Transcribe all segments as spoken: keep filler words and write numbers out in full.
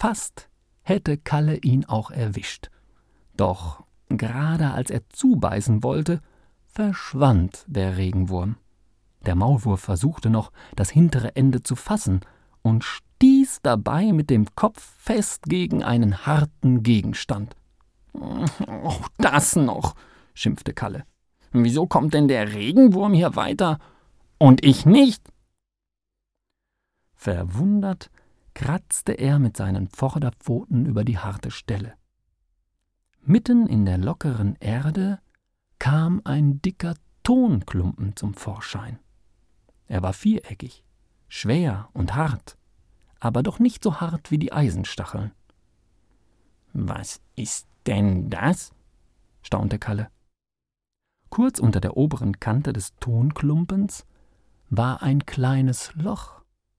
Fast hätte Kalle ihn auch erwischt. Doch gerade als er zubeißen wollte, verschwand der Regenwurm. Der Maulwurf versuchte noch, das hintere Ende zu fassen und stieß dabei mit dem Kopf fest gegen einen harten Gegenstand. »Oh, das noch«, schimpfte Kalle. »Wieso kommt denn der Regenwurm hier weiter und ich nicht?« Verwundert kratzte er mit seinen Vorderpfoten über die harte Stelle. Mitten in der lockeren Erde kam ein dicker Tonklumpen zum Vorschein. Er war viereckig, schwer und hart, aber doch nicht so hart wie die Eisenstacheln. »Was ist denn das?« staunte Kalle. Kurz unter der oberen Kante des Tonklumpens war ein kleines Loch.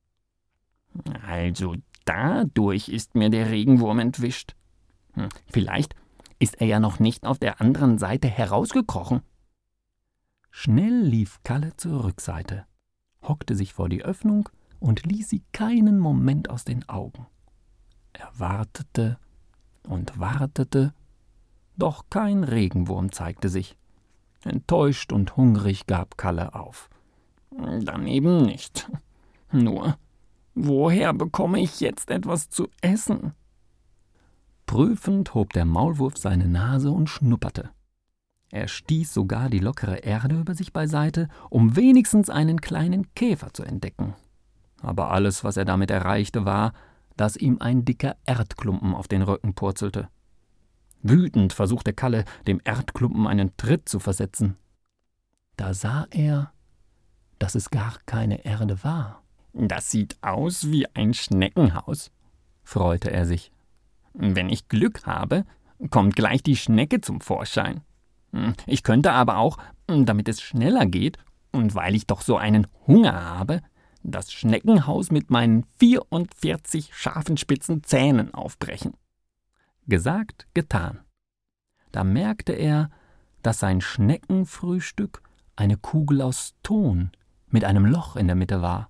»Also dadurch ist mir der Regenwurm entwischt. Hm, vielleicht ist er ja noch nicht auf der anderen Seite herausgekrochen.« Schnell lief Kalle zur Rückseite, hockte sich vor die Öffnung und ließ sie keinen Moment aus den Augen. Er wartete und wartete, doch kein Regenwurm zeigte sich. Enttäuscht und hungrig gab Kalle auf. »Dann eben nicht. Nur, woher bekomme ich jetzt etwas zu essen?« Prüfend hob der Maulwurf seine Nase und schnupperte. Er stieß sogar die lockere Erde über sich beiseite, um wenigstens einen kleinen Käfer zu entdecken. Aber alles, was er damit erreichte, war, dass ihm ein dicker Erdklumpen auf den Rücken purzelte. Wütend versuchte Kalle, dem Erdklumpen einen Tritt zu versetzen. Da sah er, dass es gar keine Erde war. »Das sieht aus wie ein Schneckenhaus«, freute er sich. »Wenn ich Glück habe, kommt gleich die Schnecke zum Vorschein. Ich könnte aber auch, damit es schneller geht und weil ich doch so einen Hunger habe, das Schneckenhaus mit meinen vierundvierzig scharfen spitzen Zähnen aufbrechen.« Gesagt, getan. Da merkte er, dass sein Schneckenfrühstück eine Kugel aus Ton mit einem Loch in der Mitte war.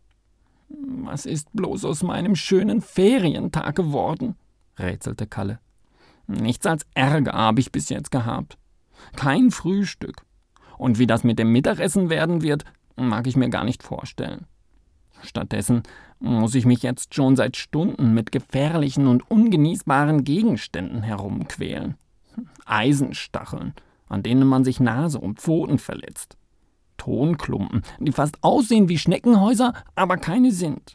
»Was ist bloß aus meinem schönen Ferientag geworden?«, rätselte Kalle. »Nichts als Ärger habe ich bis jetzt gehabt. Kein Frühstück. Und wie das mit dem Mittagessen werden wird, mag ich mir gar nicht vorstellen. Stattdessen muss ich mich jetzt schon seit Stunden mit gefährlichen und ungenießbaren Gegenständen herumquälen. Eisenstacheln, an denen man sich Nase und Pfoten verletzt. Tonklumpen, die fast aussehen wie Schneckenhäuser, aber keine sind.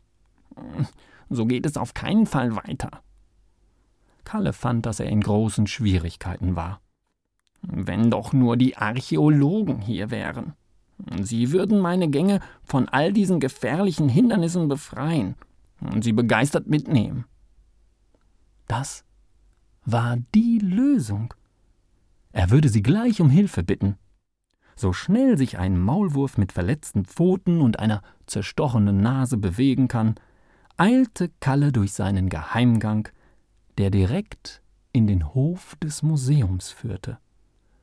So geht es auf keinen Fall weiter.« Kalle fand, dass er in großen Schwierigkeiten war. Wenn doch nur die Archäologen hier wären. Sie würden meine Gänge von all diesen gefährlichen Hindernissen befreien und sie begeistert mitnehmen. Das war die Lösung. Er würde sie gleich um Hilfe bitten. So schnell sich ein Maulwurf mit verletzten Pfoten und einer zerstochenen Nase bewegen kann, eilte Kalle durch seinen Geheimgang, der direkt in den Hof des Museums führte.